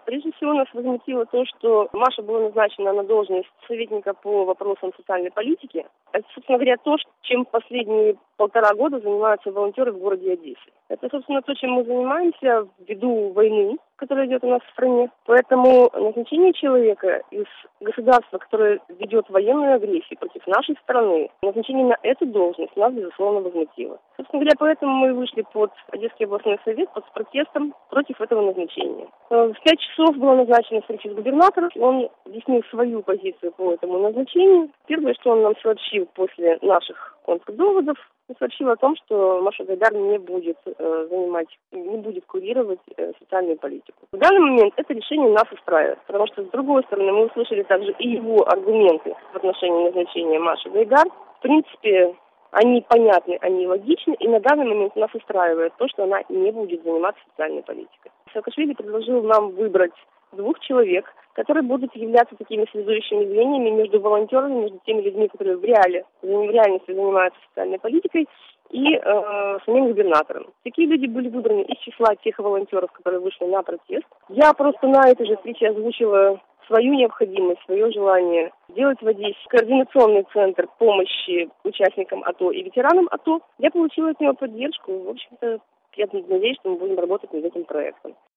Прежде всего нас возмутило то, что Маша была назначена на должность советника по вопросам социальной политики. Это, собственно говоря, то, чем последние 1,5 года занимаются волонтеры в городе Одессе. Это, собственно, то, чем мы занимаемся ввиду войны, которая идет у нас в стране. Поэтому назначение человека из государства, которое ведет военную агрессию против нашей страны, назначение на эту должность нас, безусловно, возмутило. Собственно говоря, поэтому мы вышли под Одесский областной совет с протестом против этого назначения. В 5 часов была назначена встреча с губернатором. Он объяснил свою позицию по этому назначению. Первое, что он нам сообщил после наших контрдоводов, сообщил о том, что Маша Гайдар не будет курировать социальную политику. В данный момент это решение нас устраивает, потому что, с другой стороны, мы услышали также и его аргументы в отношении назначения Маши Гайдар. В принципе, они понятны, они логичны, и на данный момент нас устраивает то, что она не будет заниматься социальной политикой. Саакашвили предложил нам выбрать 2 человек, которые будут являться такими связующими звеньями между волонтерами, между теми людьми, которые в реальности занимаются социальной политикой, и самим губернатором. Такие люди были выбраны из числа тех волонтеров, которые вышли на протест. Я просто на этой же встрече озвучила свою необходимость, свое желание сделать в Одессе координационный центр помощи участникам АТО и ветеранам АТО. Я получила от него поддержку. В общем-то, я надеюсь, что мы будем работать над этим проектом.